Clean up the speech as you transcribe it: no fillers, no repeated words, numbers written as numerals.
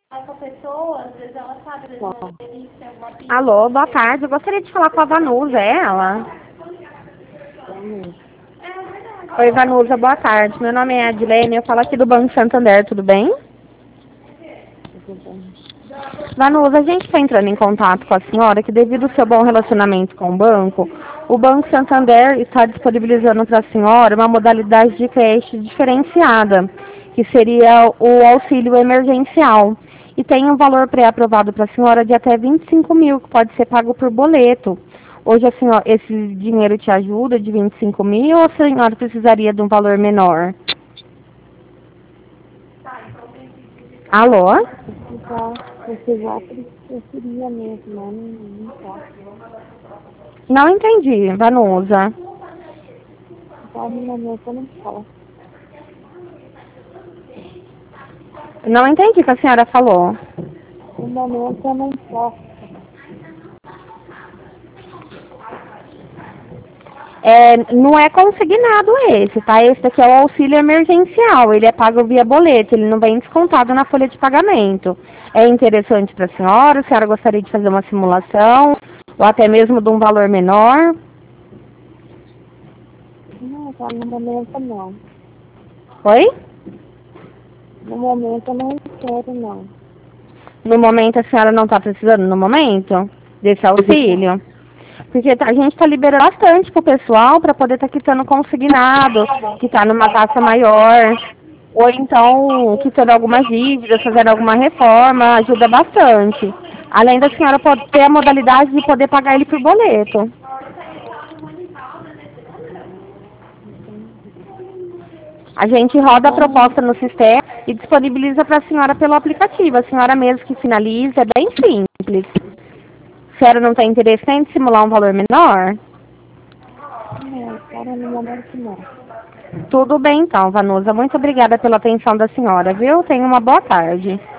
com a pessoa, às vezes ela sabe, às vezes no início tem alguma pista. Alô, boa tarde. Eu gostaria de falar com a Vanusa, é ela? Oi, Vanusa, boa tarde. Meu nome é Adilene, eu falo aqui do Banco Santander, tudo bem? Vanusa, a gente está entrando em contato com a senhora que devido ao seu bom relacionamento com o banco, o Banco Santander está disponibilizando para a senhora uma modalidade de crédito diferenciada, que seria o auxílio emergencial. E tem um valor pré-aprovado para a senhora de até 25 mil, que pode ser pago por boleto. Hoje a senhora, esse dinheiro te ajuda de 25 mil ou a senhora precisaria de um valor menor? Alô? Eu queria mesmo, não posso. Não entendi, Vanusa. Só no momento eu não posso. Não entendi o que a senhora falou. No momento eu não posso. Não é consignado esse, tá? Esse daqui é o auxílio emergencial. Ele é pago via boleto, ele não vem descontado na folha de pagamento. É interessante para a senhora gostaria de fazer uma simulação, ou até mesmo de um valor menor? Não, só no momento não. Oi? No momento eu não quero, não. No momento a senhora não está precisando, no momento, desse auxílio? Porque a gente está liberando bastante pro pessoal para poder estar quitando consignado, que está numa taxa maior, ou então quitando algumas dívidas, fazendo alguma reforma, ajuda bastante. Além da senhora pode ter a modalidade de poder pagar ele por boleto. A gente roda a proposta no sistema e disponibiliza para a senhora pelo aplicativo. A senhora mesmo que finaliza, é bem simples. A senhora não tem interesse em simular um valor menor? Não, agora no momento não. Tudo bem então, Vanusa. Muito obrigada pela atenção da senhora, viu? Tenha uma boa tarde.